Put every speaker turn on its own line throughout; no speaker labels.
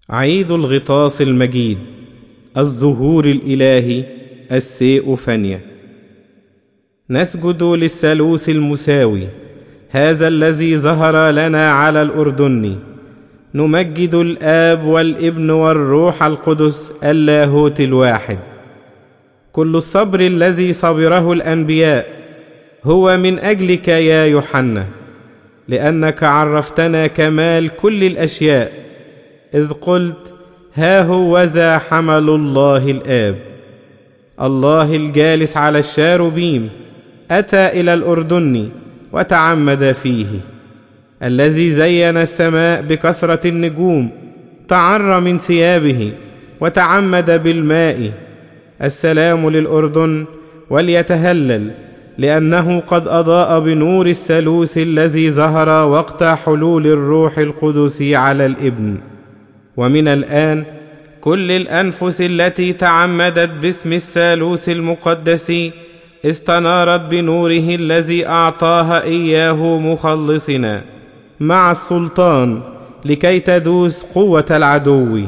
عيد الغطاس المجيد، الظهور الإلهي، السيئوفانيا. نسجد للثالوث المساوي، هذا الذي ظهر لنا على الأردن. نمجد الآب والابن والروح القدس اللاهوت الواحد. كل الصبر الذي صبره الأنبياء هو من أجلك يا يوحنا، لأنك عرفتنا كمال كل الأشياء، إذ قلت: ها هو ذا حمل الله الآب. الله الجالس على الشاروبيم أتى إلى الأردن وتعمد فيه. الذي زين السماء بكثرة النجوم تعر من ثيابه وتعمد بالماء. السلام للأردن وليتهلل، لأنه قد أضاء بنور الثالوث الذي ظهر وقت حلول الروح القدس على الابن. ومن الآن كل الأنفس التي تعمدت باسم الثالوث المقدس استنارت بنوره الذي أعطاها إياه مخلصنا مع السلطان لكي تدوس قوة العدو.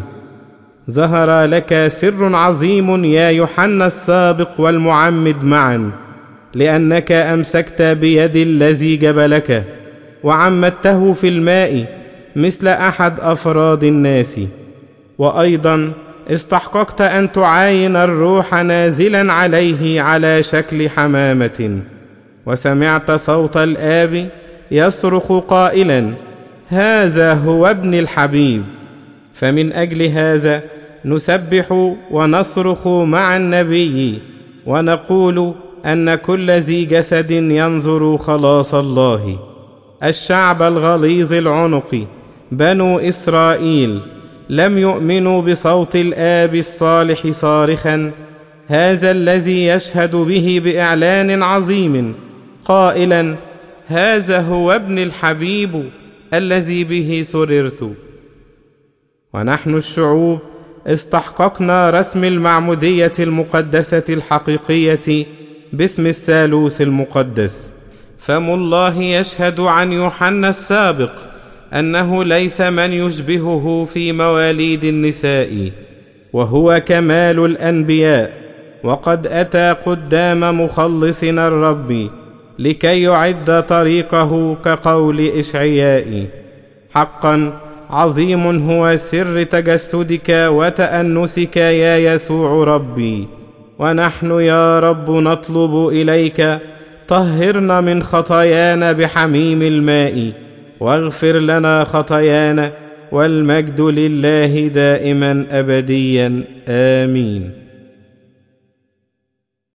ظهر لك سر عظيم يا يوحنا السابق والمعمد معا، لأنك أمسكت بيد الذي جبلك وعمدته في الماء مثل أحد أفراد الناس. وأيضا استحققت أن تعاين الروح نازلا عليه على شكل حمامة، وسمعت صوت الآب يصرخ قائلا: هذا هو ابن الحبيب. فمن أجل هذا نسبح ونصرخ مع النبي ونقول أن كل ذي جسد ينظر خلاص الله. الشعب الغليظ العنق بنو إسرائيل لم يؤمنوا بصوت الآب الصالح صارخا: هذا الذي يشهد به بإعلان عظيم قائلا: هذا هو ابن الحبيب الذي به سررت. ونحن الشعوب استحققنا رسم المعمودية المقدسة الحقيقية باسم الثالوث المقدس. فم الله يشهد عن يوحنا السابق أنه ليس من يشبهه في مواليد النساء، وهو كمال الأنبياء، وقد أتى قدام مخلصنا الرب لكي يعد طريقه كقول إشعياء: حقا عظيم هو سر تجسدك وتأنسك يا يسوع ربي. ونحن يا رب نطلب إليك: طهرنا من خطايانا بحميم الماء، واغفر لنا خطايانا، والمجد لله دائما أبديا. آمين.